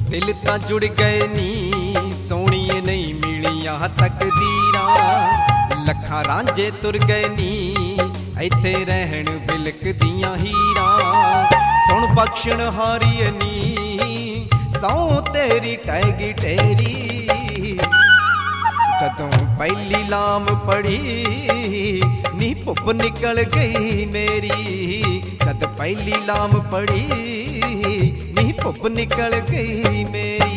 दिल तां जुड़ गए नी सोहणीए नहीं मिलियां तकदीरां लखां रांझे तुर गए नी इत्थे रहण बिलकदियां हीरां सुण बख्शण हारीए नी सौ तेरी टैगी टेरी जदों पहली लाम पढ़ी नी पुप निकल गई मेरी जद पहली लाम पढ़ी नी पुप निकल गई मेरी।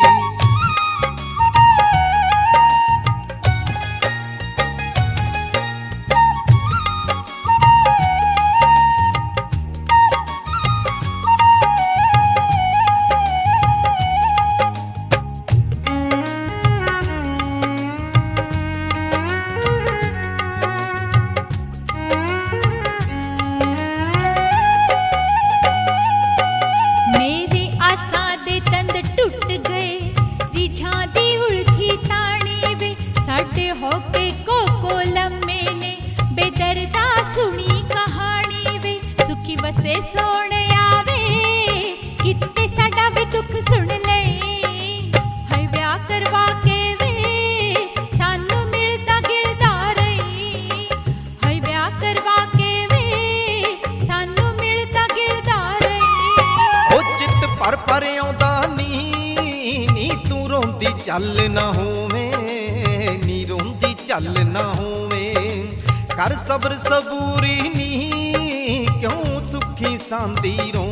बसे सोने आवे कित्ते साडा भी दुख सुन ले है ब्याह करवा के वे सानू मिलदा गिलदा रही है ब्याह करवा के वे सानू मिलदा गिलदा रही। ओ चित पर आउंदा नी तू रोंदी चल ना होवे नी रोंदी चल ना होवे कर सब्र सबूरी नी क्यों सुखी सांदी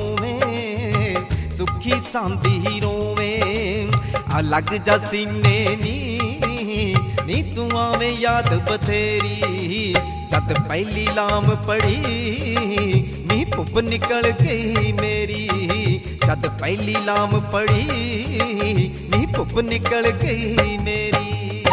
रोवे अलग जा सीने नी तू आवे याद बथेरी जद पहली लाम पढ़ी नी पुप निकल गई मेरी जद पहली लाम पढ़ी नी पुप निकल गई मेरी।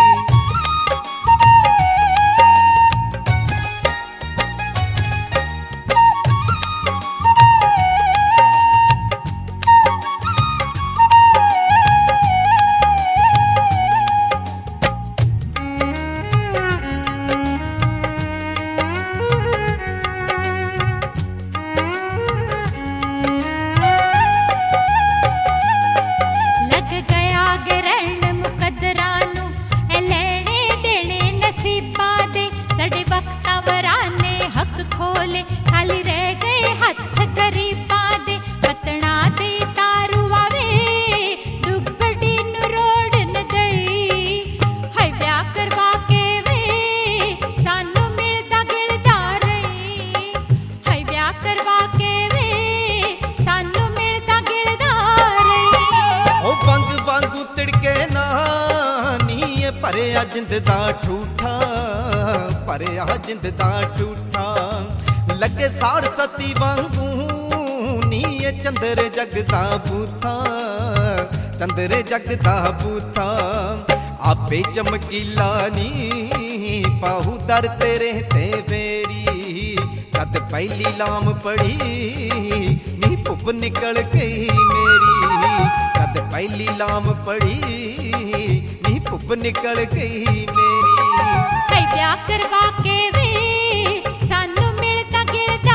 भरिया जिंद दा ठूठा भरिया जिंद दा ठूठा लगे साड़ सती वांगू नी चंद्र जगदा बूथा चंद्र जगदा बूथा आपे चमकीला नी पाहू दर तेरे ते बेरी जद पहली लाम पढ़ी नी पुप निकल गई मेरी जद पहली लाम पढ़ी नी पुप निकल गई मेरी। है ब्याह करवा के वे सानू मिलदा गिलदा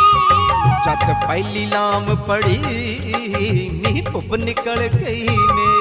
रही जद पहली लाम पढ़ी नी पुप निकल गई मेरी।